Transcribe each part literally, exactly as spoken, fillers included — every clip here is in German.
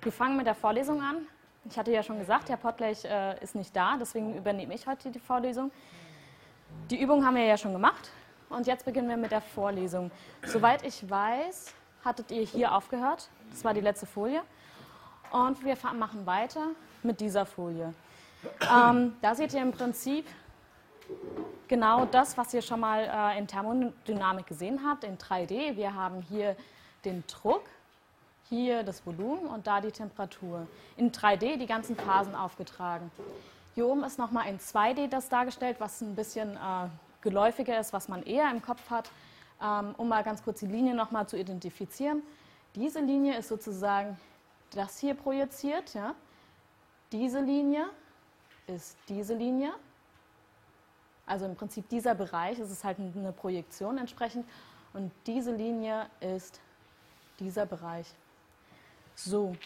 Wir fangen mit der Vorlesung an. Ich hatte ja schon gesagt, Herr Pottlech äh, ist nicht da, deswegen übernehme ich heute die Vorlesung. Die Übung haben wir ja schon gemacht und jetzt beginnen wir mit der Vorlesung. Soweit ich weiß, hattet ihr hier aufgehört. Das war die letzte Folie. Und wir machen weiter mit dieser Folie. Ähm, da seht ihr im Prinzip genau das, was ihr schon mal äh, in Thermodynamik gesehen habt, in drei D. Wir haben hier den Druck, hier das Volumen und da die Temperatur. In drei D die ganzen Phasen aufgetragen. Hier oben ist nochmal in zwei D das dargestellt, was ein bisschen äh, geläufiger ist, was man eher im Kopf hat, ähm, um mal ganz kurz die Linie nochmal zu identifizieren. Diese Linie ist sozusagen das hier projiziert. Ja? Diese Linie ist diese Linie. Also im Prinzip dieser Bereich, es ist halt eine Projektion entsprechend. Und diese Linie ist dieser Bereich. So.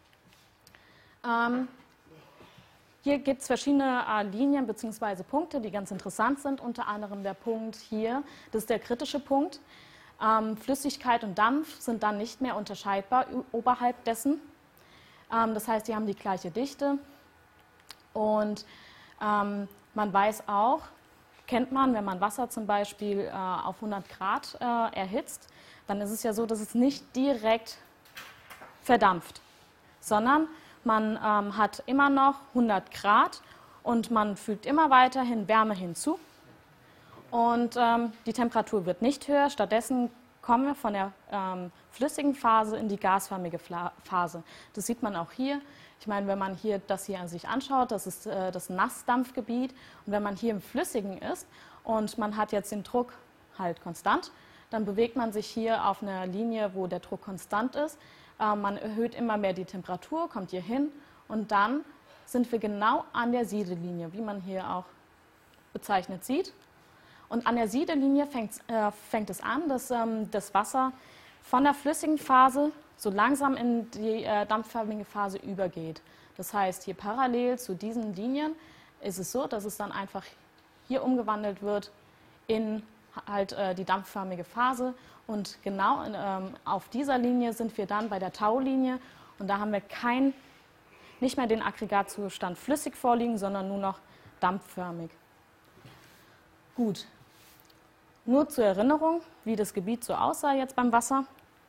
Ähm, hier gibt es verschiedene äh, Linien bzw. Punkte, die ganz interessant sind. Unter anderem der Punkt hier, das ist der kritische Punkt. Ähm, Flüssigkeit und Dampf sind dann nicht mehr unterscheidbar oberhalb dessen. Ähm, das heißt, die haben die gleiche Dichte. Und ähm, man weiß auch, kennt man, wenn man Wasser zum Beispiel äh, auf hundert Grad äh, erhitzt, dann ist es ja so, dass es nicht direkt verdampft, sondern man ähm, hat immer noch hundert Grad und man fügt immer weiterhin Wärme hinzu und ähm, die Temperatur wird nicht höher, stattdessen kommen wir von der ähm, flüssigen Phase in die gasförmige Phase. Das sieht man auch hier. Ich meine, wenn man hier das hier an sich anschaut, das ist äh, das Nassdampfgebiet und wenn man hier im Flüssigen ist und man hat jetzt den Druck halt konstant, dann bewegt man sich hier auf einer Linie, wo der Druck konstant ist. Äh, man erhöht immer mehr die Temperatur, kommt hier hin und dann sind wir genau an der Siedelinie, wie man hier auch bezeichnet sieht. Und an der Siedelinie fängt, äh, fängt es an, dass ähm, das Wasser von der flüssigen Phase so langsam in die äh, dampfförmige Phase übergeht. Das heißt, hier parallel zu diesen Linien ist es so, dass es dann einfach hier umgewandelt wird in halt äh, die dampfförmige Phase. Und genau in, ähm, auf dieser Linie sind wir dann bei der Tau-Linie und da haben wir kein, nicht mehr den Aggregatzustand flüssig vorliegen, sondern nur noch dampfförmig. Gut, nur zur Erinnerung, wie das Gebiet so aussah jetzt beim Wasser.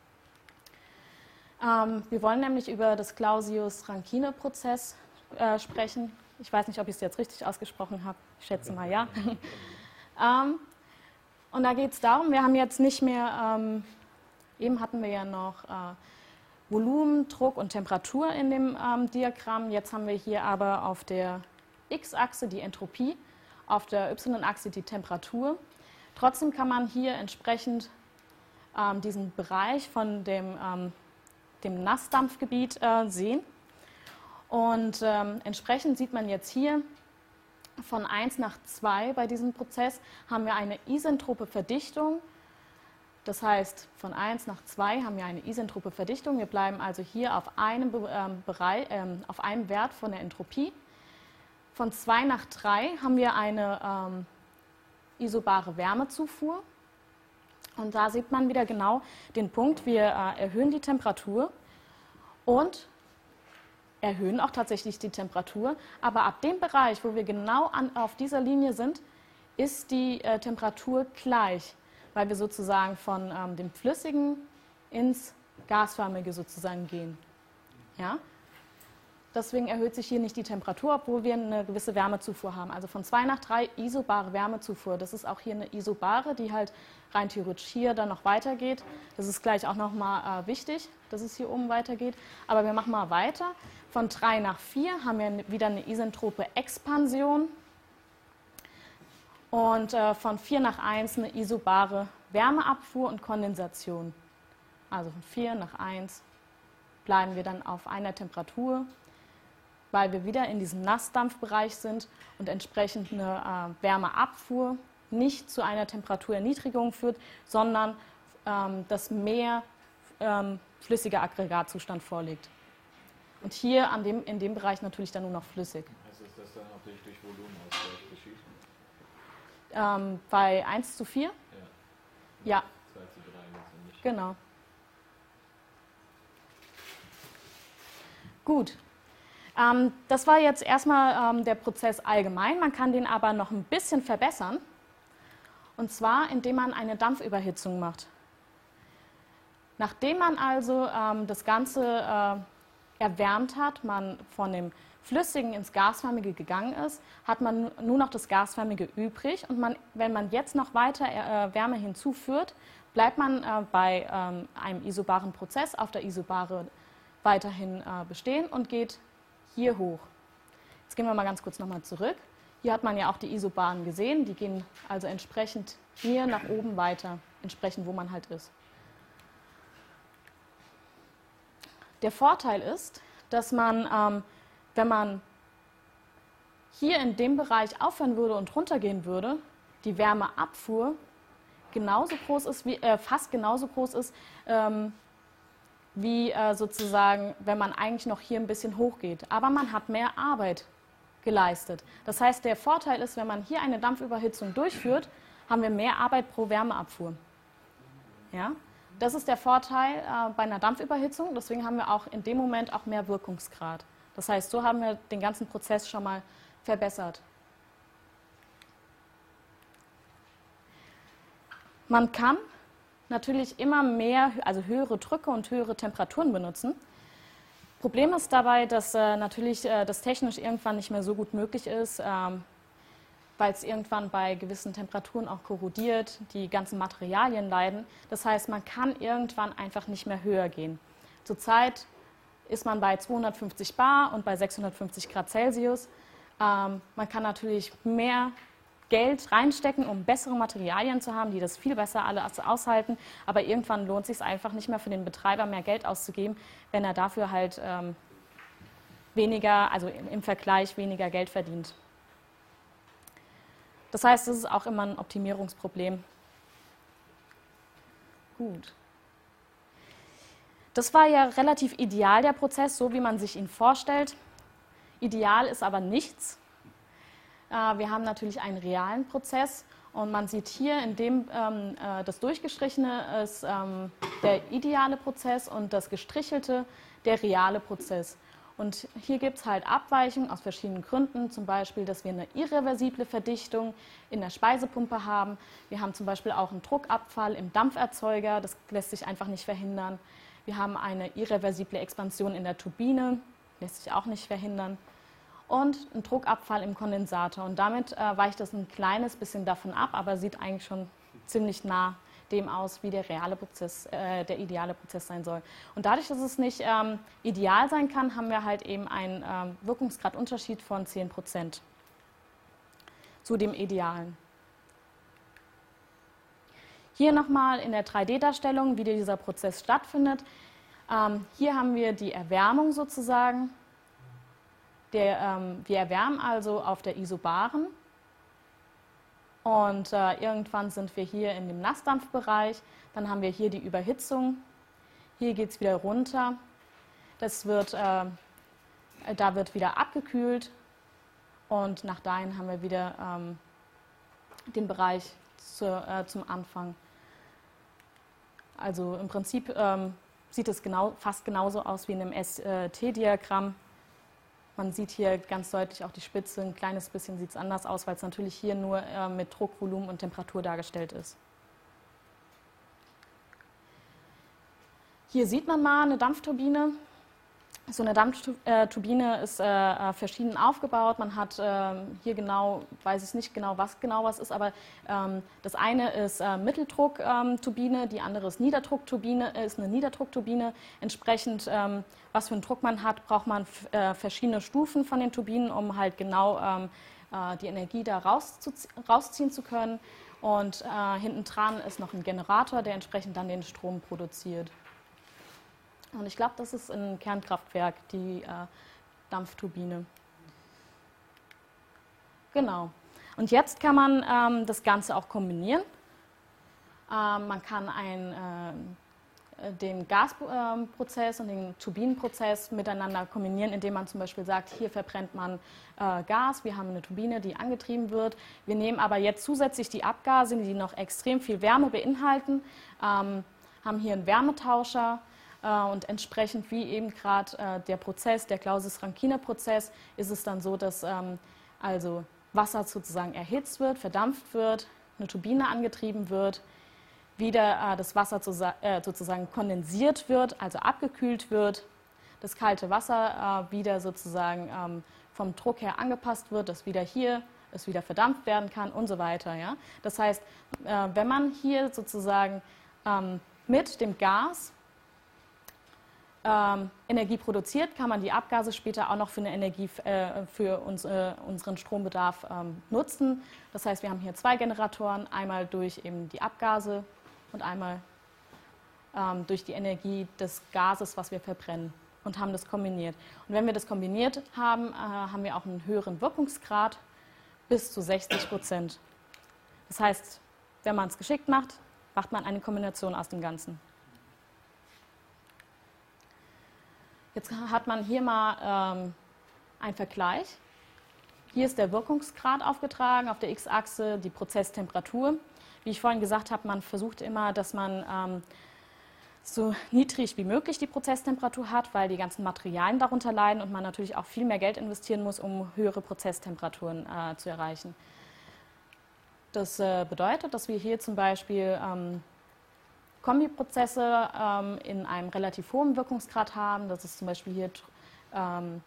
Ähm, wir wollen nämlich über das Clausius-Rankine-Prozess äh, sprechen. Ich weiß nicht, ob ich es jetzt richtig ausgesprochen habe. Ich schätze mal ja. ähm, und da geht es darum, wir haben jetzt nicht mehr, ähm, eben hatten wir ja noch äh, Volumen, Druck und Temperatur in dem ähm, Diagramm. Jetzt haben wir hier aber auf der X-Achse die Entropie, auf der Y-Achse die Temperatur. Trotzdem kann man hier entsprechend ähm, diesen Bereich von dem, ähm, dem Nassdampfgebiet äh, sehen. Und ähm, entsprechend sieht man jetzt hier, von eins nach zwei bei diesem Prozess haben wir eine isentrope Verdichtung. Das heißt, von eins nach zwei haben wir eine isentrope Verdichtung. Wir bleiben also hier auf einem, ähm, Bereich, ähm, auf einem Wert von der Entropie. Von zwei nach drei haben wir eine ähm, isobare Wärmezufuhr. Und da sieht man wieder genau den Punkt, wir äh, erhöhen die Temperatur und erhöhen auch tatsächlich die Temperatur. Aber ab dem Bereich, wo wir genau an, auf dieser Linie sind, ist die äh, Temperatur gleich, weil wir sozusagen von ähm, dem Flüssigen ins Gasförmige sozusagen gehen. Ja? Deswegen erhöht sich hier nicht die Temperatur, obwohl wir eine gewisse Wärmezufuhr haben. Also von zwei nach drei isobare Wärmezufuhr. Das ist auch hier eine isobare, die halt rein theoretisch hier dann noch weitergeht. Das ist gleich auch nochmal äh, wichtig, dass es hier oben weitergeht. Aber wir machen mal weiter. Von drei nach vier haben wir wieder eine isentrope Expansion. Und äh, von vier nach eins eine isobare Wärmeabfuhr und Kondensation. Also von vier nach eins bleiben wir dann auf einer Temperatur, weil wir wieder in diesem Nassdampfbereich sind und entsprechend eine äh, Wärmeabfuhr nicht zu einer Temperaturerniedrigung führt, sondern ähm, dass mehr ähm, flüssiger Aggregatzustand vorliegt. Und hier an dem, in dem Bereich natürlich dann nur noch flüssig. Heißt das, dass dann auch durch, durch Volumenausgleich geschieht? Ähm, bei eins zu vier? Ja. Ja. zwei zu drei nicht. Genau. Gut. Ähm, das war jetzt erstmal ähm, der Prozess allgemein. Man kann den aber noch ein bisschen verbessern. Und zwar, indem man eine Dampfüberhitzung macht. Nachdem man also ähm, das Ganze äh, erwärmt hat, man von dem Flüssigen ins Gasförmige gegangen ist, hat man nur noch das Gasförmige übrig. Und man, wenn man jetzt noch weiter äh, Wärme hinzuführt, bleibt man äh, bei ähm, einem isobaren Prozess auf der Isobare weiterhin äh, bestehen und geht hier hoch. Jetzt gehen wir mal ganz kurz nochmal zurück. Hier hat man ja auch die Isobaren gesehen, die gehen also entsprechend hier nach oben weiter, entsprechend wo man halt ist. Der Vorteil ist, dass man, ähm, wenn man hier in dem Bereich aufhören würde und runtergehen würde, die Wärmeabfuhr genauso groß ist, wie, äh, fast genauso groß ist, ähm, wie äh, sozusagen, wenn man eigentlich noch hier ein bisschen hochgeht. Aber man hat mehr Arbeit geleistet. Das heißt, der Vorteil ist, wenn man hier eine Dampfüberhitzung durchführt, haben wir mehr Arbeit pro Wärmeabfuhr. Ja? Das ist der Vorteil äh, bei einer Dampfüberhitzung, deswegen haben wir auch in dem Moment auch mehr Wirkungsgrad. Das heißt, so haben wir den ganzen Prozess schon mal verbessert. Man kann natürlich immer mehr, also höhere Drücke und höhere Temperaturen benutzen. Problem ist dabei, dass äh, natürlich äh, das technisch irgendwann nicht mehr so gut möglich ist, ähm, weil es irgendwann bei gewissen Temperaturen auch korrodiert, die ganzen Materialien leiden. Das heißt, man kann irgendwann einfach nicht mehr höher gehen. Zurzeit ist man bei zweihundertfünfzig Bar und bei sechshundertfünfzig Grad Celsius. Ähm, man kann natürlich mehr Geld reinstecken, um bessere Materialien zu haben, die das viel besser alle aushalten. Aber irgendwann lohnt es sich einfach nicht mehr für den Betreiber, mehr Geld auszugeben, wenn er dafür halt ähm, weniger, also im Vergleich weniger Geld verdient. Das heißt, das ist auch immer ein Optimierungsproblem. Gut. Das war ja relativ ideal, der Prozess, so wie man sich ihn vorstellt. Ideal ist aber nichts. Wir haben natürlich einen realen Prozess und man sieht hier, in dem ähm, das Durchgestrichene ist ähm, der ideale Prozess und das Gestrichelte der reale Prozess. Und hier gibt es halt Abweichungen aus verschiedenen Gründen, zum Beispiel, dass wir eine irreversible Verdichtung in der Speisepumpe haben. Wir haben zum Beispiel auch einen Druckabfall im Dampferzeuger, das lässt sich einfach nicht verhindern. Wir haben eine irreversible Expansion in der Turbine, lässt sich auch nicht verhindern. Und einen Druckabfall im Kondensator. Und damit äh, weicht das ein kleines bisschen davon ab, aber sieht eigentlich schon ziemlich nah dem aus, wie der reale Prozess, äh, der ideale Prozess sein soll. Und dadurch, dass es nicht ähm, ideal sein kann, haben wir halt eben einen ähm, Wirkungsgradunterschied von zehn Prozent zu dem Idealen. Hier nochmal in der drei D Darstellung, wie dieser Prozess stattfindet. Ähm, hier haben wir die Erwärmung sozusagen. Der, ähm, wir erwärmen also auf der Isobaren und äh, irgendwann sind wir hier in dem Nassdampfbereich. Dann haben wir hier die Überhitzung. Hier geht es wieder runter. Das wird, äh, da wird wieder abgekühlt und nach dahin haben wir wieder ähm, den Bereich zu, äh, zum Anfang. Also im Prinzip ähm, sieht es genau, fast genauso aus wie in einem S T Diagramm. Man sieht hier ganz deutlich auch die Spitze, ein kleines bisschen sieht es anders aus, weil es natürlich hier nur äh, mit Druck, Volumen und Temperatur dargestellt ist. Hier sieht man mal eine Dampfturbine. So eine Dampfturbine ist äh, verschieden aufgebaut. Man hat äh, hier genau, weiß ich nicht genau, was genau was ist, aber ähm, das eine ist äh, Mitteldruckturbine, ähm, die andere ist Niederdruckturbine, ist eine Niederdruckturbine. Entsprechend, ähm, was für einen Druck man hat, braucht man äh, verschiedene Stufen von den Turbinen, um halt genau ähm, äh, die Energie da rausziehen zu können. Und äh, hinten dran ist noch ein Generator, der entsprechend dann den Strom produziert. Und ich glaube, das ist ein Kernkraftwerk, die äh, Dampfturbine. Genau. Und jetzt kann man ähm, das Ganze auch kombinieren. Ähm, man kann ein, äh, den Gasprozess äh, und den Turbinenprozess miteinander kombinieren, indem man zum Beispiel sagt, hier verbrennt man äh, Gas, wir haben eine Turbine, die angetrieben wird. Wir nehmen aber jetzt zusätzlich die Abgase, die noch extrem viel Wärme beinhalten, ähm, haben hier einen Wärmetauscher. Äh, und entsprechend wie eben gerade äh, der Prozess, der Clausius-Rankine-Prozess, ist es dann so, dass ähm, also Wasser sozusagen erhitzt wird, verdampft wird, eine Turbine angetrieben wird, wieder äh, das Wasser zu, äh, sozusagen kondensiert wird, also abgekühlt wird, das kalte Wasser äh, wieder sozusagen ähm, vom Druck her angepasst wird, dass wieder hier es wieder verdampft werden kann und so weiter. Ja? Das heißt, äh, wenn man hier sozusagen ähm, mit dem Gas ähm, Energie produziert, kann man die Abgase später auch noch für, eine Energie, äh, für uns, äh, unseren Strombedarf ähm, nutzen. Das heißt, wir haben hier zwei Generatoren, einmal durch eben die Abgase und einmal ähm, durch die Energie des Gases, was wir verbrennen, und haben das kombiniert. Und wenn wir das kombiniert haben, äh, haben wir auch einen höheren Wirkungsgrad, bis zu sechzig Prozent. Das heißt, wenn man es geschickt macht, macht man eine Kombination aus dem Ganzen. Jetzt hat man hier mal ähm, einen Vergleich. Hier ist der Wirkungsgrad aufgetragen, auf der X-Achse die Prozesstemperatur. Wie ich vorhin gesagt habe, man versucht immer, dass man ähm, so niedrig wie möglich die Prozesstemperatur hat, weil die ganzen Materialien darunter leiden und man natürlich auch viel mehr Geld investieren muss, um höhere Prozesstemperaturen äh, zu erreichen. Das äh, bedeutet, dass wir hier zum Beispiel ähm, Kombiprozesse ähm, in einem relativ hohen Wirkungsgrad haben. Das ist zum Beispiel hier ähm,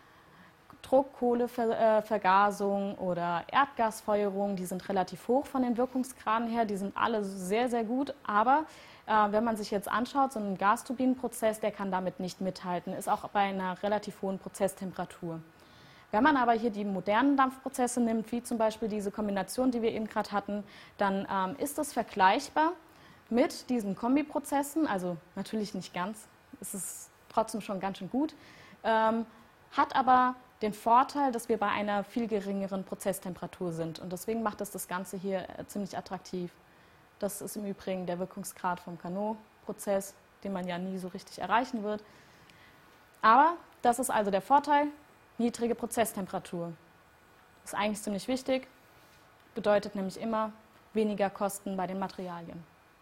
Druckkohlevergasung oder Erdgasfeuerung. Die sind relativ hoch von den Wirkungsgraden her. Die sind alle sehr, sehr gut, aber Äh, wenn man sich jetzt anschaut, so ein Gasturbinenprozess, der kann damit nicht mithalten, ist auch bei einer relativ hohen Prozesstemperatur. Wenn man aber hier die modernen Dampfprozesse nimmt, wie zum Beispiel diese Kombination, die wir eben gerade hatten, dann ähm, ist das vergleichbar mit diesen Kombiprozessen, also natürlich nicht ganz, es ist trotzdem schon ganz schön gut, ähm, hat aber den Vorteil, dass wir bei einer viel geringeren Prozesstemperatur sind und deswegen macht das das Ganze hier äh, ziemlich attraktiv. Das ist im Übrigen der Wirkungsgrad vom Carnot-Prozess, den man ja nie so richtig erreichen wird. Aber das ist also der Vorteil, niedrige Prozesstemperatur. Das ist eigentlich ziemlich wichtig, bedeutet nämlich immer weniger Kosten bei den Materialien.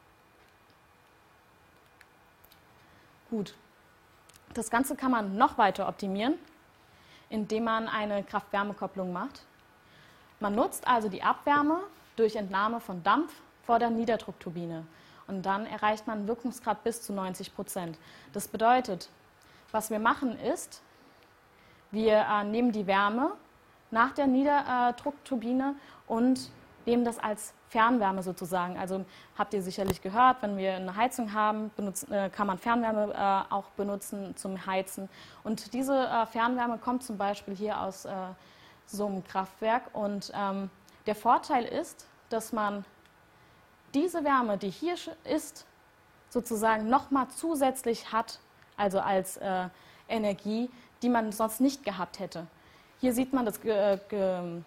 Gut, das Ganze kann man noch weiter optimieren, indem man eine Kraft-Wärme-Kopplung macht. Man nutzt also die Abwärme durch Entnahme von Dampf vor der Niederdruckturbine. Und dann erreicht man einen Wirkungsgrad bis zu neunzig Prozent. Das bedeutet, was wir machen ist, wir äh, nehmen die Wärme nach der Niederdruckturbine und nehmen das als Fernwärme sozusagen. Also habt ihr sicherlich gehört, wenn wir eine Heizung haben, benutzen, äh, kann man Fernwärme äh, auch benutzen zum Heizen. Und diese äh, Fernwärme kommt zum Beispiel hier aus äh, so einem Kraftwerk. Und ähm, der Vorteil ist, dass man diese Wärme, die hier ist, sozusagen nochmal zusätzlich hat, also als äh, Energie, die man sonst nicht gehabt hätte. Hier sieht man das ge, ge,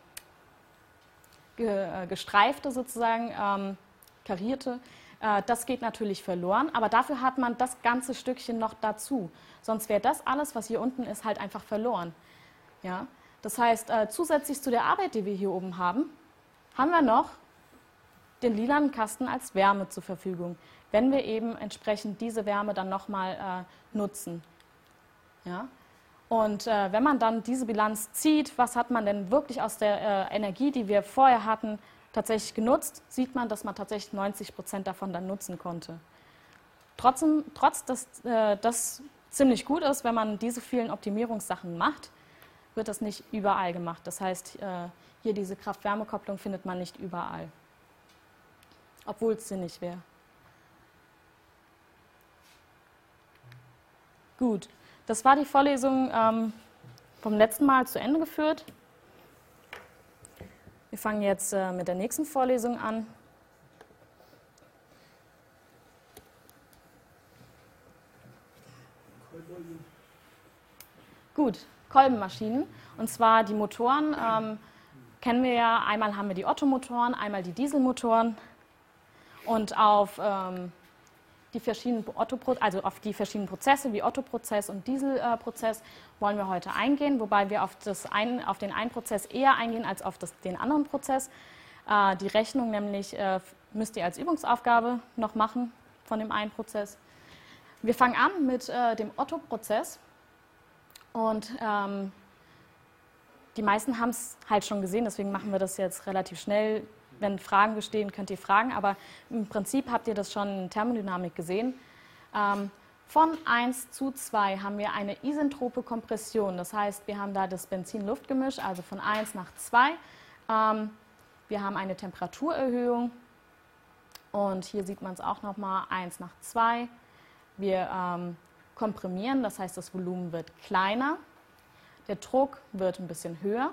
ge, gestreifte sozusagen, ähm, karierte. Äh, das geht natürlich verloren, aber dafür hat man das ganze Stückchen noch dazu. Sonst wäre das alles, was hier unten ist, halt einfach verloren. Ja? Das heißt, äh, zusätzlich zu der Arbeit, die wir hier oben haben, haben wir noch den lilanen Kasten als Wärme zur Verfügung, wenn wir eben entsprechend diese Wärme dann nochmal äh, nutzen. Ja? Und äh, wenn man dann diese Bilanz zieht, was hat man denn wirklich aus der äh, Energie, die wir vorher hatten, tatsächlich genutzt, sieht man, dass man tatsächlich neunzig Prozent davon dann nutzen konnte. Trotzdem, trotz dass äh, das ziemlich gut ist, wenn man diese vielen Optimierungssachen macht, wird das nicht überall gemacht. Das heißt, äh, hier diese Kraft-Wärme-Kopplung findet man nicht überall, obwohl es sinnig wäre. Gut, das war die Vorlesung ähm, vom letzten Mal zu Ende geführt. Wir fangen jetzt äh, mit der nächsten Vorlesung an. Gut, Kolbenmaschinen. Und zwar die Motoren ähm, kennen wir ja. Einmal haben wir die Ottomotoren, einmal die Dieselmotoren. Und auf, ähm, die verschiedenen Otto, also auf die verschiedenen Prozesse wie Otto-Prozess und Dieselprozess wollen wir heute eingehen, wobei wir auf, das ein, auf den einen Prozess eher eingehen als auf das, den anderen Prozess. Äh, die Rechnung nämlich äh, müsst ihr als Übungsaufgabe noch machen von dem einen Prozess. Wir fangen an mit äh, dem Otto-Prozess und ähm, die meisten haben es halt schon gesehen, deswegen machen wir das jetzt relativ schnell. Wenn Fragen bestehen, könnt ihr fragen, aber im Prinzip habt ihr das schon in Thermodynamik gesehen. Ähm, von eins zu zwei haben wir eine isentrope Kompression, das heißt, wir haben da das Benzin-Luft-Gemisch, also von eins nach zwei. Ähm, wir haben eine Temperaturerhöhung und hier sieht man es auch nochmal, eins nach zwei. Wir ähm, komprimieren, das heißt, das Volumen wird kleiner, der Druck wird ein bisschen höher.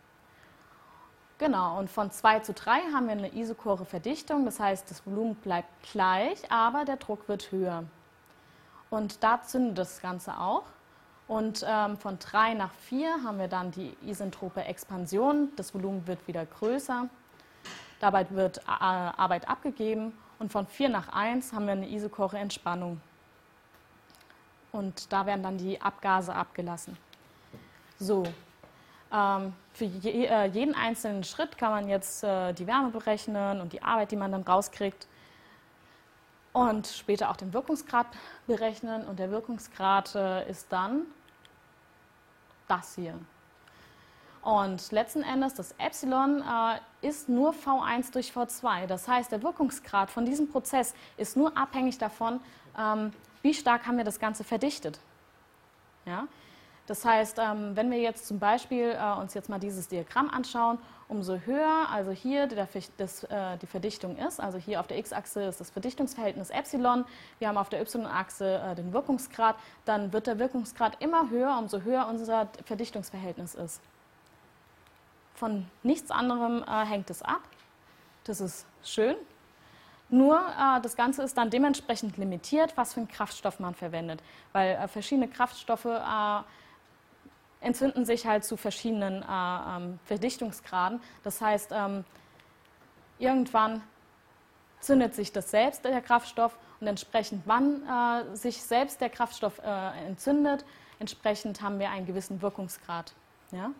Genau, und von zwei zu drei haben wir eine isochore Verdichtung, das heißt, das Volumen bleibt gleich, aber der Druck wird höher. Und da zündet das Ganze auch. Und ähm, von drei nach vier haben wir dann die isentrope Expansion, das Volumen wird wieder größer, dabei wird äh, Arbeit abgegeben. Und von vier nach eins haben wir eine isochore Entspannung. Und da werden dann die Abgase abgelassen. So, ähm, für je, äh, jeden einzelnen Schritt kann man jetzt äh, die Wärme berechnen und die Arbeit, die man dann rauskriegt. Und später auch den Wirkungsgrad berechnen. Und der Wirkungsgrad äh, ist dann das hier. Und letzten Endes, das Epsilon äh, ist nur V eins durch V zwei. Das heißt, der Wirkungsgrad von diesem Prozess ist nur abhängig davon, ähm, wie stark haben wir das Ganze verdichtet. Ja? Das heißt, ähm, wenn wir jetzt zum Beispiel äh, uns jetzt mal dieses Diagramm anschauen, umso höher, also hier der, das, äh, die Verdichtung ist, also hier auf der x-Achse ist das Verdichtungsverhältnis Epsilon, wir haben auf der y-Achse äh, den Wirkungsgrad, dann wird der Wirkungsgrad immer höher, umso höher unser Verdichtungsverhältnis ist. Von nichts anderem äh, hängt es ab. Das ist schön. Nur äh, das Ganze ist dann dementsprechend limitiert, was für einen Kraftstoff man verwendet. Weil äh, verschiedene Kraftstoffe äh, entzünden sich halt zu verschiedenen äh, ähm, Verdichtungsgraden. Das heißt, ähm, irgendwann zündet sich das selbst, der Kraftstoff, und entsprechend wann äh, sich selbst der Kraftstoff äh, entzündet, entsprechend haben wir einen gewissen Wirkungsgrad. Ja?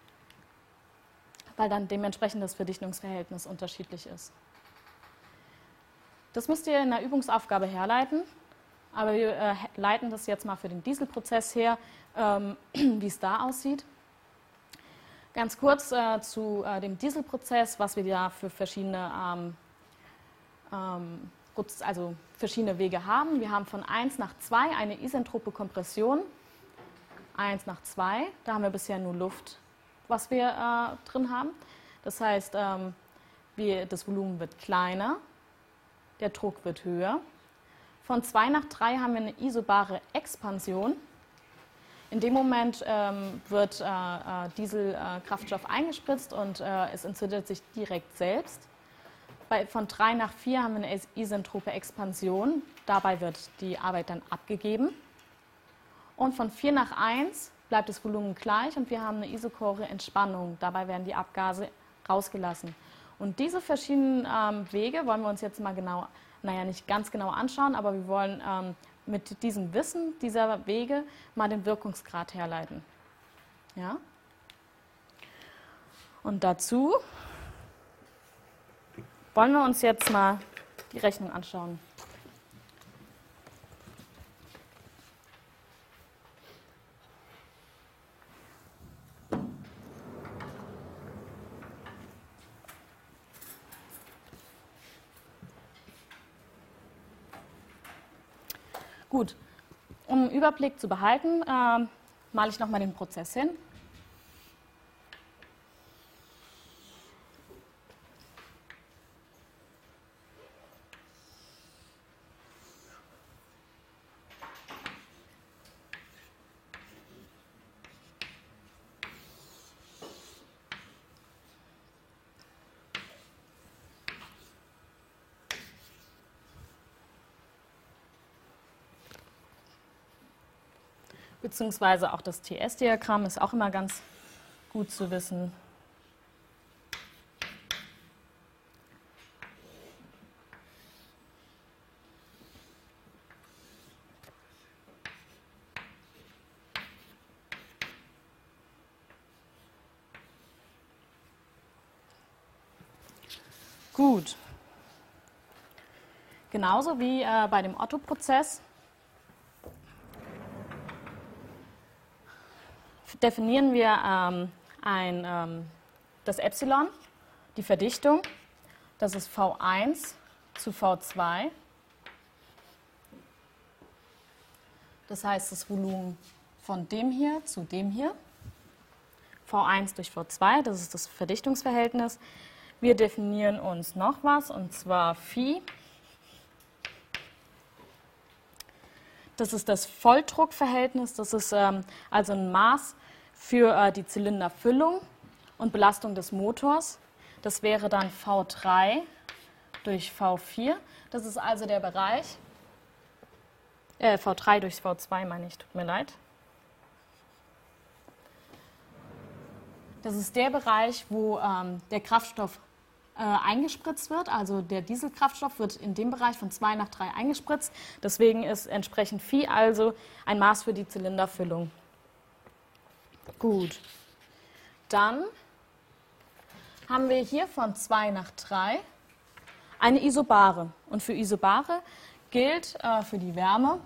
Weil dann dementsprechend das Verdichtungsverhältnis unterschiedlich ist. Das müsst ihr in der Übungsaufgabe herleiten, aber wir äh, leiten das jetzt mal für den Dieselprozess her, ähm, wie es da aussieht. Ganz kurz äh, zu äh, dem Dieselprozess, was wir da für verschiedene, ähm, ähm, also verschiedene Wege haben. Wir haben von eins nach zwei eine isentrope Kompression, eins nach zwei, da haben wir bisher nur Luft, was wir äh, drin haben. Das heißt, ähm, wir, das Volumen wird kleiner, der Druck wird höher. Von zwei nach drei haben wir eine isobare Expansion. In dem Moment ähm, wird äh, äh, Dieselkraftstoff äh, eingespritzt und äh, es entzündet sich direkt selbst. Bei, von drei nach vier haben wir eine isentrope Expansion. Dabei wird die Arbeit dann abgegeben. Und von vier nach eins bleibt das Volumen gleich und wir haben eine isochore Entspannung. Dabei werden die Abgase rausgelassen. Und diese verschiedenen ähm, Wege wollen wir uns jetzt mal genau, naja, nicht ganz genau anschauen, aber wir wollen ähm, mit diesem Wissen dieser Wege mal den Wirkungsgrad herleiten. Ja? Und dazu wollen wir uns jetzt mal die Rechnung anschauen. Gut, um einen Überblick zu behalten, äh, male ich nochmal den Prozess hin. Beziehungsweise auch das T S-Diagramm ist auch immer ganz gut zu wissen. Gut. Genauso wie äh, bei dem Otto-Prozess definieren wir ähm, ein, ähm, das Epsilon, die Verdichtung. Das ist V eins zu V zwei. Das heißt, das Volumen von dem hier zu dem hier. V eins durch V zwei, das ist das Verdichtungsverhältnis. Wir definieren uns noch was, und zwar Phi. Das ist das Volldruckverhältnis, das ist ähm, also ein Maß für äh, die Zylinderfüllung und Belastung des Motors. Das wäre dann V drei durch V vier. Das ist also der Bereich, äh, V drei durch V zwei meine ich, tut mir leid. Das ist der Bereich, wo ähm, der Kraftstoff äh, eingespritzt wird, also der Dieselkraftstoff wird in dem Bereich von zwei nach drei eingespritzt. Deswegen ist entsprechend Phi also ein Maß für die Zylinderfüllung. Gut, dann haben wir hier von zwei nach drei eine Isobare. Und für Isobare gilt äh, für die Wärme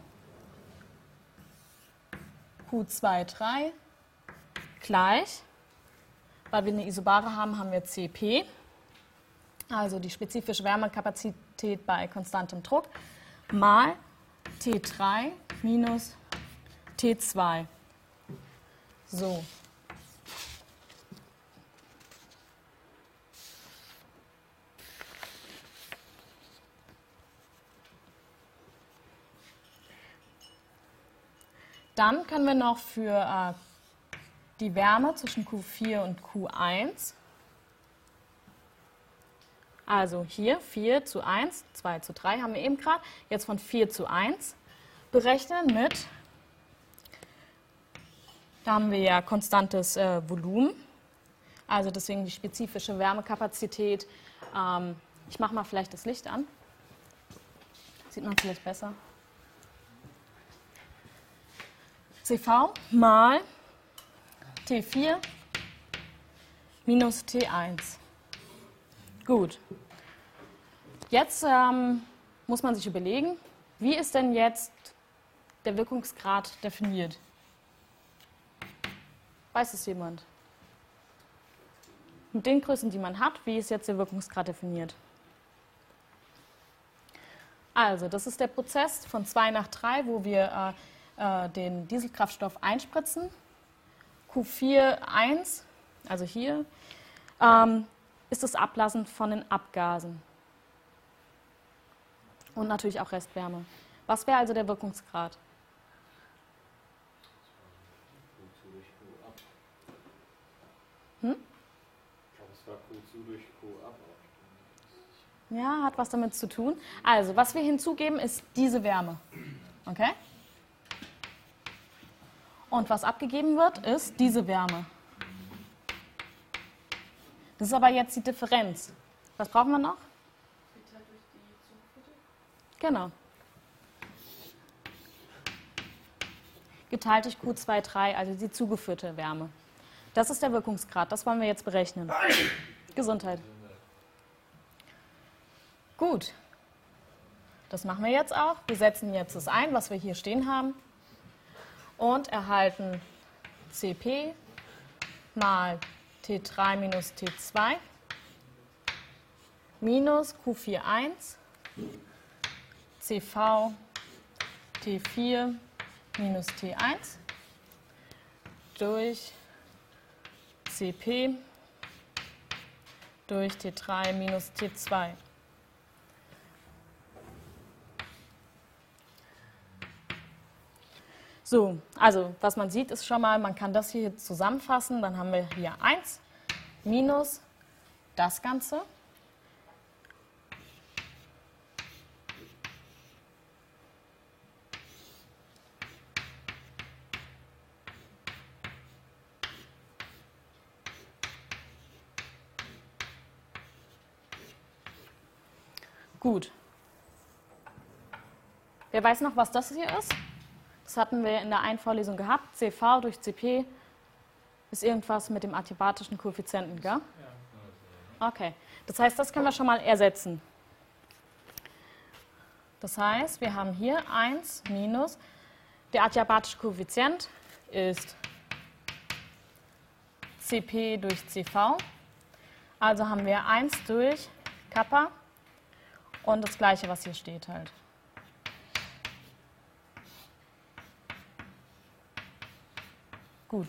Q zwei drei gleich, weil wir eine Isobare haben, haben wir C P, also die spezifische Wärmekapazität bei konstantem Druck, mal T drei minus T zwei. So. Dann können wir noch für äh, die Wärme zwischen Q vier und Q eins, also hier vier zu eins, zwei zu drei haben wir eben gerade, jetzt von vier zu eins berechnen mit, da haben wir ja konstantes äh, Volumen, also deswegen die spezifische Wärmekapazität. Ähm, ich mache mal vielleicht das Licht an, sieht man vielleicht besser. C V mal T vier minus T eins. Gut. Jetzt ähm, muss man sich überlegen, wie ist denn jetzt der Wirkungsgrad definiert? Weiß es jemand? Mit den Größen, die man hat, wie ist jetzt der Wirkungsgrad definiert? Also, das ist der Prozess von zwei nach drei, wo wir äh, äh, den Dieselkraftstoff einspritzen. Q vier eins, also hier, ähm, ist das Ablassen von den Abgasen. Und natürlich auch Restwärme. Was wäre also der Wirkungsgrad? Hm? Ich glaube, es war Q zu durch Q ab. Ja, hat was damit zu tun. Also, was wir hinzugeben, ist diese Wärme. Okay? Und was abgegeben wird, ist diese Wärme. Das ist aber jetzt die Differenz. Was brauchen wir noch? Genau. Geteilt durch Q zwei drei, also die zugeführte Wärme. Das ist der Wirkungsgrad, das wollen wir jetzt berechnen. Gesundheit. Gut. Das machen wir jetzt auch. Wir setzen jetzt das ein, was wir hier stehen haben. Und erhalten C P mal T drei minus T zwei minus Q vier eins C V T vier minus T eins durch C P durch T drei minus T zwei. So, also was man sieht ist schon mal, man kann das hier zusammenfassen, dann haben wir hier eins minus das Ganze gut. Wer weiß noch, was das hier ist? Das hatten wir in der einen Vorlesung gehabt. C V durch C P ist irgendwas mit dem adiabatischen Koeffizienten, gell? Okay, das heißt, das können wir schon mal ersetzen. Das heißt, wir haben hier eins minus, der adiabatische Koeffizient ist C P durch C V. Also haben wir eins durch Kappa und das gleiche, was hier steht halt. Gut.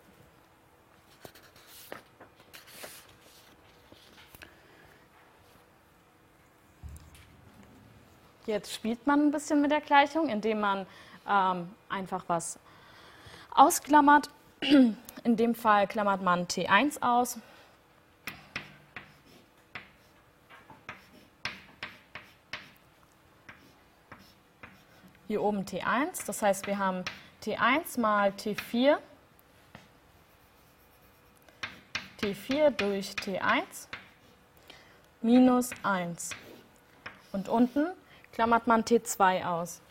Jetzt spielt man ein bisschen mit der Gleichung, indem man ähm, einfach was ausklammert. In dem Fall klammert man T eins aus. Hier oben T eins, das heißt, wir haben T eins mal T vier, T vier durch T eins minus eins. Und unten klammert man T zwei aus.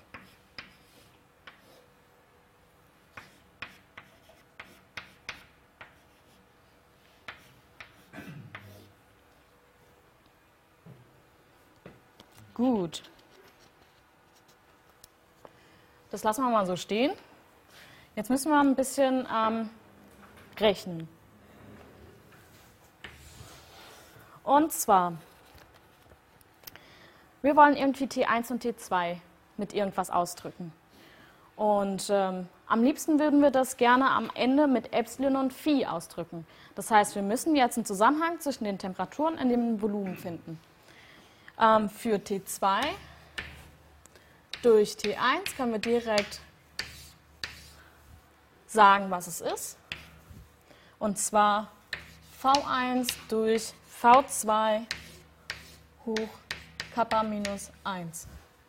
Gut. Das lassen wir mal so stehen. Jetzt müssen wir ein bisschen ähm, rechnen. Und zwar, wir wollen irgendwie T eins und T zwei mit irgendwas ausdrücken. Und ähm, am liebsten würden wir das gerne am Ende mit Epsilon und Phi ausdrücken. Das heißt, wir müssen jetzt einen Zusammenhang zwischen den Temperaturen in dem Volumen finden. Ähm, für T zwei durch T eins können wir direkt sagen, was es ist. Und zwar V eins durch V zwei hoch Kappa minus eins.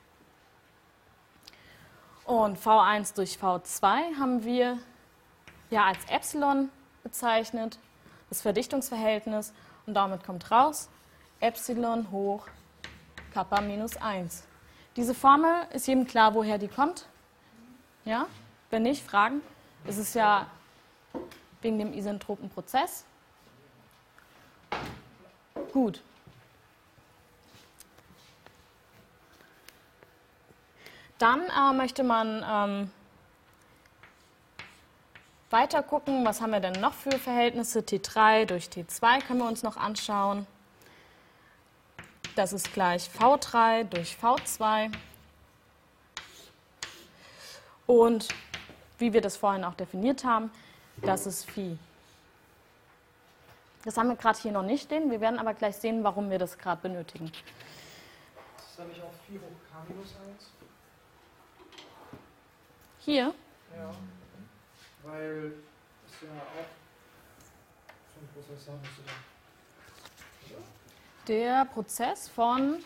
Und V eins durch V zwei haben wir ja als Epsilon bezeichnet, das Verdichtungsverhältnis. Und damit kommt raus Epsilon hoch Kappa minus eins. Diese Formel, ist jedem klar, woher die kommt? Ja? Wenn nicht, fragen. Es ist ja wegen dem isentropen Prozess. Gut. Dann äh, möchte man ähm, weiter gucken, was haben wir denn noch für Verhältnisse. T drei durch T zwei können wir uns noch anschauen. Das ist gleich V drei durch V zwei. Und wie wir das vorhin auch definiert haben, das ist Phi. Das haben wir gerade hier noch nicht stehen. Wir werden aber gleich sehen, warum wir das gerade benötigen. Ist da nicht auch Phi hoch K minus eins? Hier? Ja. Weil das ja auch so ein Prozess haben müsste. Der Prozess von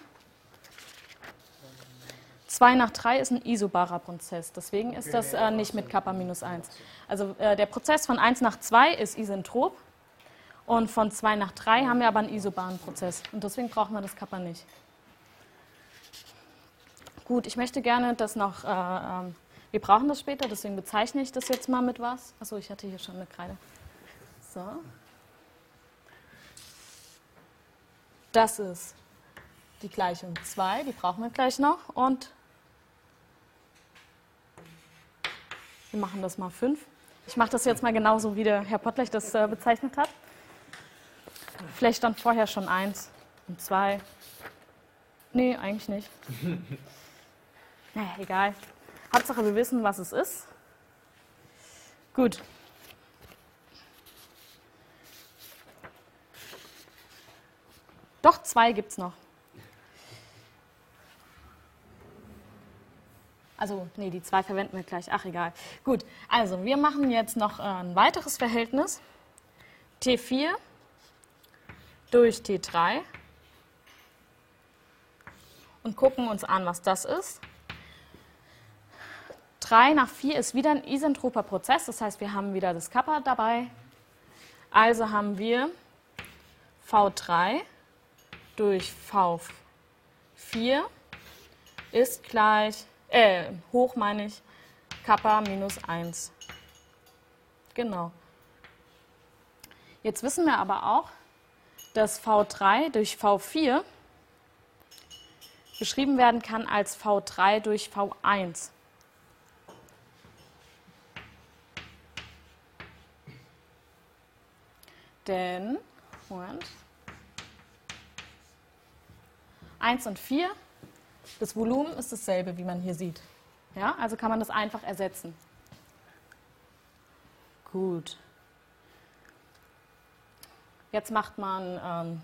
zwei nach drei ist ein isobarer Prozess. Deswegen ist das äh, nicht mit Kappa minus eins. Also äh, der Prozess von eins nach zwei ist isentrop. Und von zwei nach drei haben wir aber einen isobaren Prozess. Und deswegen brauchen wir das Kappa nicht. Gut, ich möchte gerne das noch, äh, äh, wir brauchen das später, deswegen bezeichne ich das jetzt mal mit was. Achso, ich hatte hier schon eine Kreide. So. Das ist die Gleichung zwei, die brauchen wir gleich noch. Und wir machen das mal fünf. Ich mache das jetzt mal genauso, wie der Herr Pottlech das äh, bezeichnet hat. Vielleicht stand vorher schon eins und zwei. Nee, eigentlich nicht. Naja, egal. Hauptsache, wir wissen, was es ist. Gut. Doch, zwei gibt es noch. Also, nee, die zwei verwenden wir gleich. Ach, egal. Gut, also wir machen jetzt noch ein weiteres Verhältnis. T vier durch T drei und gucken uns an, was das ist. drei nach vier ist wieder ein isentroper Prozess, das heißt, wir haben wieder das Kappa dabei. Also haben wir V drei durch V vier ist gleich, äh, hoch meine ich, Kappa minus eins. Genau. Jetzt wissen wir aber auch, dass V drei durch V vier beschrieben werden kann als V drei durch V eins. Denn, Moment, eins und vier, das Volumen ist dasselbe, wie man hier sieht. Ja, also kann man das einfach ersetzen. Gut. Jetzt macht man ähm,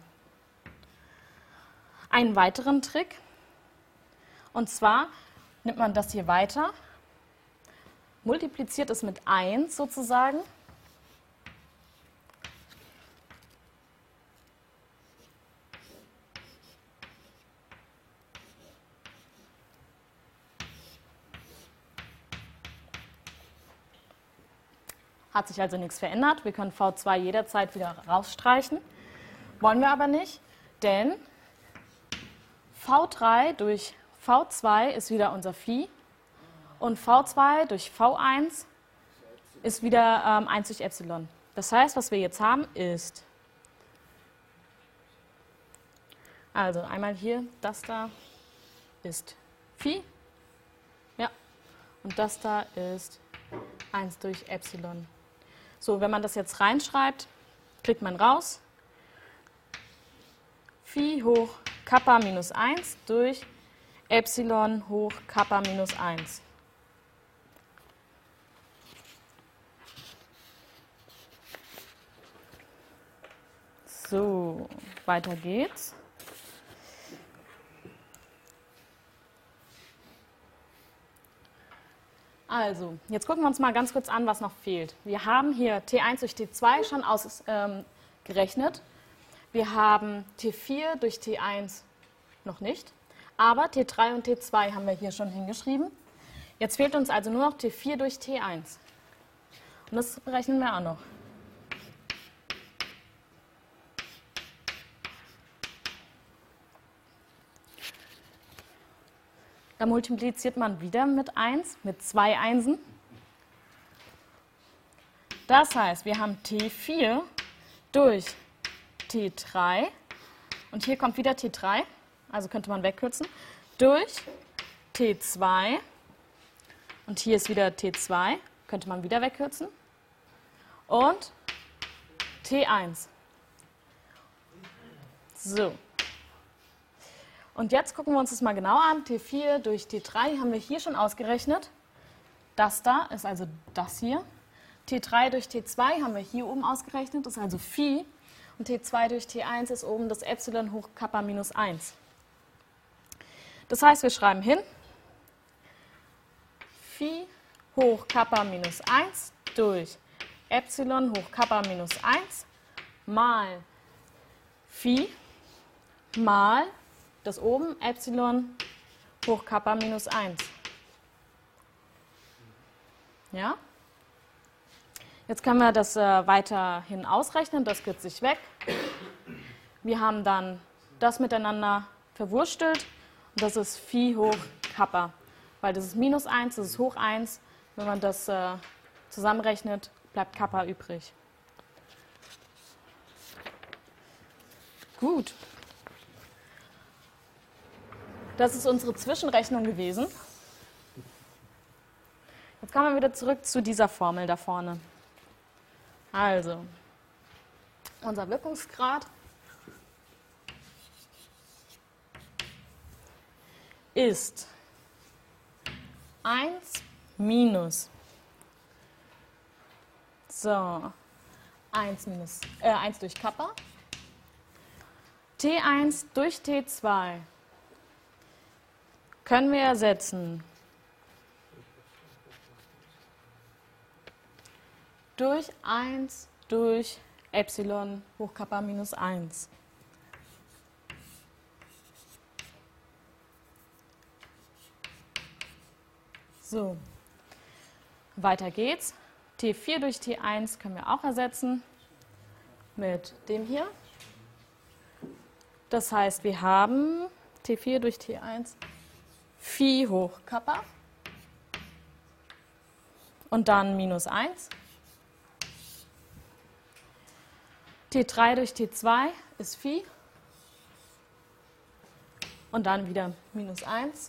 einen weiteren Trick. Und zwar nimmt man das hier weiter, multipliziert es mit eins sozusagen. Hat sich also nichts verändert. Wir können V zwei jederzeit wieder rausstreichen. Wollen wir aber nicht, denn V drei durch V zwei ist wieder unser Phi und V zwei durch V eins ist wieder ähm, eins durch Epsilon. Das heißt, was wir jetzt haben, ist, also einmal hier, das da ist Phi, ja, und das da ist eins durch Epsilon. So, wenn man das jetzt reinschreibt, kriegt man raus Phi hoch Kappa minus eins durch Epsilon hoch Kappa minus eins. So, weiter geht's. Also, jetzt gucken wir uns mal ganz kurz an, was noch fehlt. Wir haben hier T eins durch T zwei schon ausgerechnet. Wir haben T vier durch T eins noch nicht. Aber T drei und T zwei haben wir hier schon hingeschrieben. Jetzt fehlt uns also nur noch T vier durch T eins. Und das berechnen wir auch noch. Da multipliziert man wieder mit eins, mit zwei Einsen. Das heißt, wir haben T vier durch T drei, und hier kommt wieder T drei, also könnte man wegkürzen, durch T zwei, und hier ist wieder T zwei, könnte man wieder wegkürzen, und T eins. So. Und jetzt gucken wir uns das mal genau an. T vier durch T drei haben wir hier schon ausgerechnet. Das da ist also das hier. T drei durch T zwei haben wir hier oben ausgerechnet, das ist also Phi. Und T zwei durch T eins ist oben das Epsilon hoch Kappa minus eins. Das heißt, wir schreiben hin Phi hoch Kappa minus eins durch Epsilon hoch Kappa minus eins mal Phi mal das oben Epsilon hoch Kappa minus eins. Ja? Jetzt können wir das äh, weiterhin ausrechnen, das kürzt sich weg. Wir haben dann das miteinander verwurstelt und das ist Phi hoch Kappa, weil das ist minus eins, das ist hoch eins. Wenn man das äh, zusammenrechnet, bleibt Kappa übrig. Gut. Das ist unsere Zwischenrechnung gewesen. Jetzt kommen wir wieder zurück zu dieser Formel da vorne. Also, unser Wirkungsgrad ist eins minus, so, eins, minus, äh, eins durch Kappa, T eins durch T zwei. Können wir ersetzen durch eins durch Epsilon hoch Kappa minus eins. So, weiter geht's. T vier durch T eins können wir auch ersetzen mit dem hier. Das heißt, wir haben T vier durch T eins Phi hoch Kappa und dann minus eins. T drei durch T zwei ist Phi und dann wieder minus eins.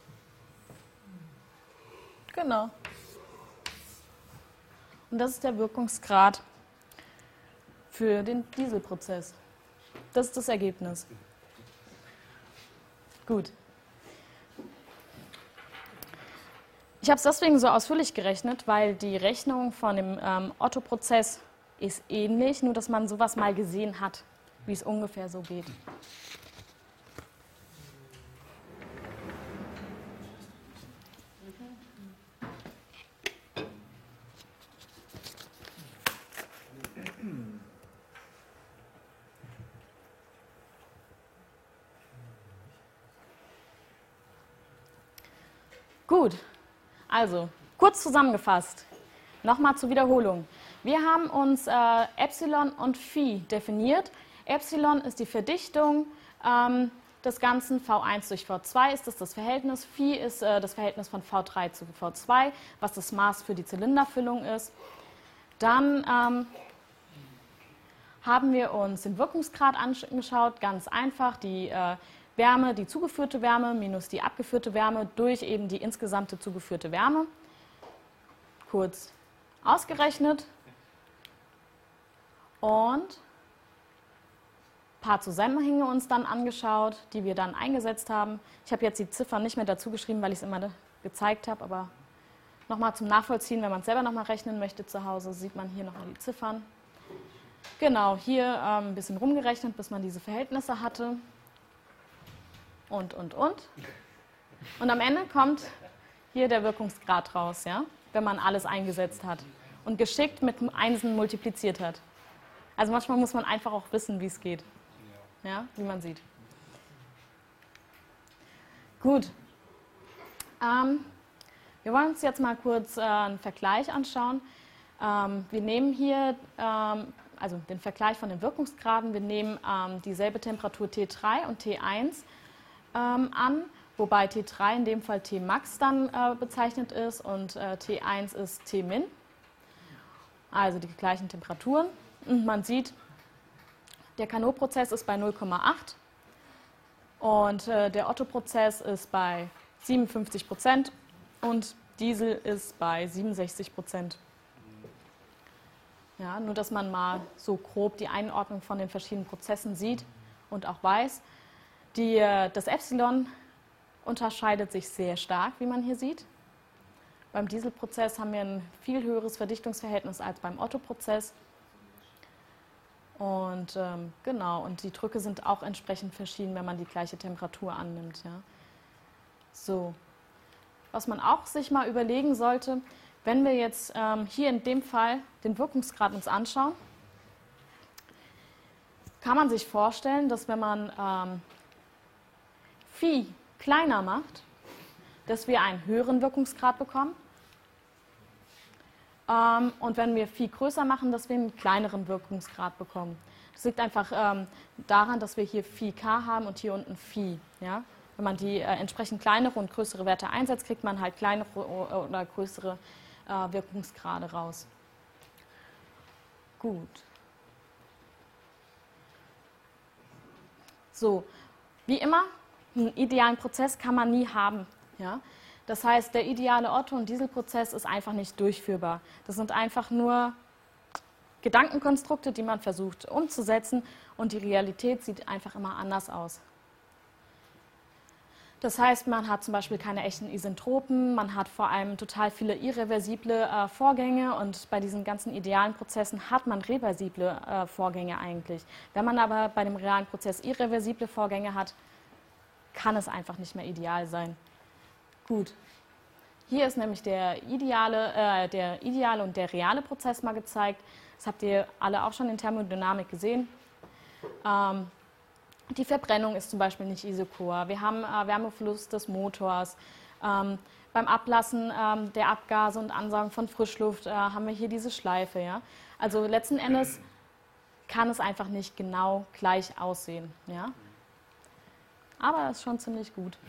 Genau. Und das ist der Wirkungsgrad für den Dieselprozess. Das ist das Ergebnis. Gut. Ich habe es deswegen so ausführlich gerechnet, weil die Rechnung von dem ähm, Otto-Prozess ist ähnlich, nur dass man sowas mal gesehen hat, wie es ungefähr so geht. Gut, also kurz zusammengefasst, nochmal zur Wiederholung. Wir haben uns äh, Epsilon und Phi definiert. Epsilon ist die Verdichtung ähm, des Ganzen, V eins durch V zwei ist das, das Verhältnis. Phi ist äh, das Verhältnis von V drei zu V zwei, was das Maß für die Zylinderfüllung ist. Dann ähm, haben wir uns den Wirkungsgrad angeschaut, ganz einfach, die äh, Wärme, die zugeführte Wärme minus die abgeführte Wärme durch eben die insgesamte zugeführte Wärme. Kurz ausgerechnet. Und ein paar Zusammenhänge uns dann angeschaut, die wir dann eingesetzt haben. Ich habe jetzt die Ziffern nicht mehr dazu geschrieben, weil ich es immer gezeigt habe, aber nochmal zum Nachvollziehen, wenn man es selber nochmal rechnen möchte zu Hause, sieht man hier nochmal die Ziffern. Genau, hier ähm, ein bisschen rumgerechnet, bis man diese Verhältnisse hatte. Und, und, und. Und am Ende kommt hier der Wirkungsgrad raus, ja, wenn man alles eingesetzt hat und geschickt mit Einsen multipliziert hat. Also manchmal muss man einfach auch wissen, wie es geht, ja, wie man sieht. Gut. Ähm, wir wollen uns jetzt mal kurz äh, einen Vergleich anschauen. Ähm, wir nehmen hier ähm, also den Vergleich von den Wirkungsgraden. Wir nehmen ähm, dieselbe Temperatur T drei und T eins ähm, an, wobei T drei in dem Fall T max dann äh, bezeichnet ist und äh, T eins ist T min. Also die gleichen Temperaturen. Und man sieht, der Carnot-Prozess ist bei null Komma acht und äh, der Otto-Prozess ist bei siebenundfünfzig Prozent und Diesel ist bei siebenundsechzig Prozent. Ja, nur, dass man mal so grob die Einordnung von den verschiedenen Prozessen sieht und auch weiß. Die, das Epsilon unterscheidet sich sehr stark, wie man hier sieht. Beim Dieselprozess haben wir ein viel höheres Verdichtungsverhältnis als beim Otto-Prozess. Und ähm, genau, und die Drücke sind auch entsprechend verschieden, wenn man die gleiche Temperatur annimmt. Ja. So, was man auch sich mal überlegen sollte, wenn wir jetzt ähm, hier in dem Fall den Wirkungsgrad uns anschauen, kann man sich vorstellen, dass wenn man ähm, Phi kleiner macht, dass wir einen höheren Wirkungsgrad bekommen. Ähm, und wenn wir Phi größer machen, dass wir einen kleineren Wirkungsgrad bekommen. Das liegt einfach ähm, daran, dass wir hier Phi k haben und hier unten Phi. Ja? Wenn man die äh, entsprechend kleinere und größere Werte einsetzt, kriegt man halt kleinere oder größere äh, Wirkungsgrade raus. Gut. So, wie immer, einen idealen Prozess kann man nie haben. Ja? Das heißt, der ideale Otto- und Dieselprozess ist einfach nicht durchführbar. Das sind einfach nur Gedankenkonstrukte, die man versucht umzusetzen und die Realität sieht einfach immer anders aus. Das heißt, man hat zum Beispiel keine echten Isentropen, man hat vor allem total viele irreversible äh, Vorgänge und bei diesen ganzen idealen Prozessen hat man reversible äh, Vorgänge eigentlich. Wenn man aber bei dem realen Prozess irreversible Vorgänge hat, kann es einfach nicht mehr ideal sein. Gut, hier ist nämlich der ideale, äh, der ideale und der reale Prozess mal gezeigt. Das habt ihr alle auch schon in Thermodynamik gesehen. Ähm, Die Verbrennung ist zum Beispiel nicht isochor. Wir haben äh, Wärmefluss des Motors. Ähm, beim Ablassen ähm, der Abgase und Ansaugen von Frischluft äh, haben wir hier diese Schleife. Ja? Also letzten Endes kann es einfach nicht genau gleich aussehen. Ja? Aber es ist schon ziemlich gut.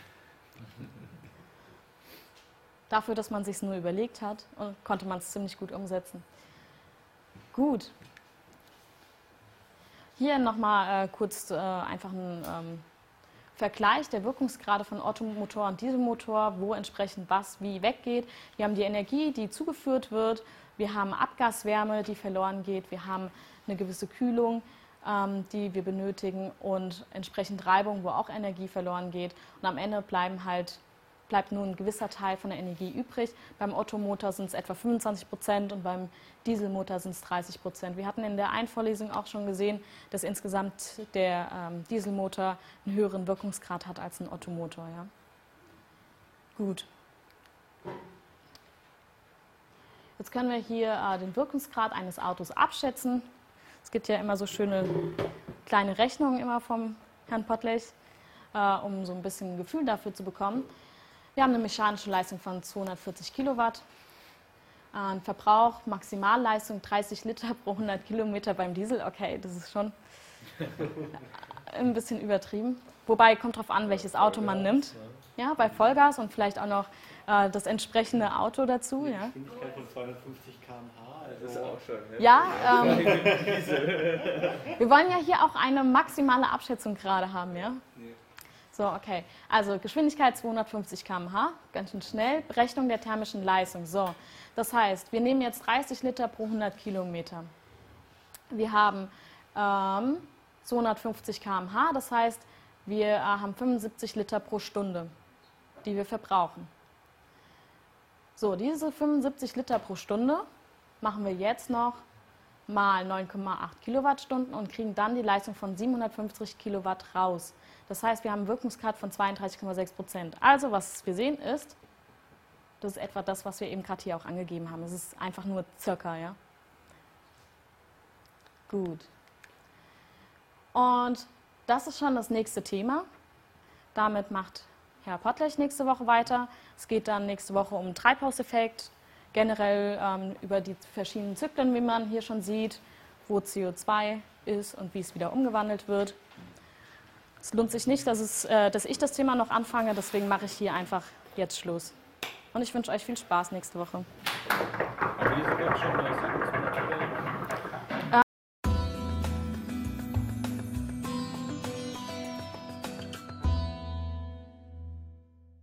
Dafür, dass man es sich nur überlegt hat, konnte man es ziemlich gut umsetzen. Gut. Hier nochmal äh, kurz äh, einfach ein ähm, Vergleich der Wirkungsgrade von Ottomotor und Dieselmotor, wo entsprechend was wie weggeht. Wir haben die Energie, die zugeführt wird, wir haben Abgaswärme, die verloren geht, wir haben eine gewisse Kühlung, ähm, die wir benötigen und entsprechend Reibung, wo auch Energie verloren geht. Und am Ende bleiben halt, bleibt nur ein gewisser Teil von der Energie übrig. Beim Ottomotor sind es etwa fünfundzwanzig Prozent und beim Dieselmotor sind es dreißig Prozent. Wir hatten in der einen Vorlesung auch schon gesehen, dass insgesamt der ähm, Dieselmotor einen höheren Wirkungsgrad hat als ein Ottomotor. Ja. Gut. Jetzt können wir hier äh, den Wirkungsgrad eines Autos abschätzen. Es gibt ja immer so schöne kleine Rechnungen immer vom Herrn Pottlich, äh, um so ein bisschen ein Gefühl dafür zu bekommen. Wir haben eine mechanische Leistung von zweihundertvierzig Kilowatt. Ein Verbrauch, Maximalleistung dreißig Liter pro hundert Kilometer beim Diesel. Okay, das ist schon ein bisschen übertrieben. Wobei, kommt darauf an, welches Auto man nimmt. Ja, bei Vollgas und vielleicht auch noch äh, das entsprechende Auto dazu. Ja. Geschwindigkeit von zweihundertfünfzig Kilometer pro Stunde. Also das ist auch schon. Ne? Ja, ähm, wir wollen ja hier auch eine maximale Abschätzung gerade haben. Ja? Nee. So, okay. Also Geschwindigkeit zweihundertfünfzig Kilometer pro Stunde, ganz schön schnell. Berechnung der thermischen Leistung. So, das heißt, wir nehmen jetzt dreißig Liter pro hundert Kilometer. Wir haben ähm, zweihundertfünfzig Kilometer pro Stunde, das heißt, wir äh, haben fünfundsiebzig Liter pro Stunde, die wir verbrauchen. So, diese fünfundsiebzig Liter pro Stunde machen wir jetzt noch mal neun Komma acht Kilowattstunden und kriegen dann die Leistung von siebenhundertfünfzig Kilowatt raus. Das heißt, wir haben einen Wirkungsgrad von zweiunddreißig Komma sechs Prozent. Also, was wir sehen ist, das ist etwa das, was wir eben gerade hier auch angegeben haben. Es ist einfach nur circa, ja. Gut. Und das ist schon das nächste Thema. Damit macht Herr Pottlich nächste Woche weiter. Es geht dann nächste Woche um Treibhauseffekt, generell ähm, über die verschiedenen Zyklen, wie man hier schon sieht, wo C O zwei ist und wie es wieder umgewandelt wird. Es lohnt sich nicht, dass, es, äh, dass ich das Thema noch anfange, deswegen mache ich hier einfach jetzt Schluss. Und ich wünsche euch viel Spaß nächste Woche. Aber diese Workshop,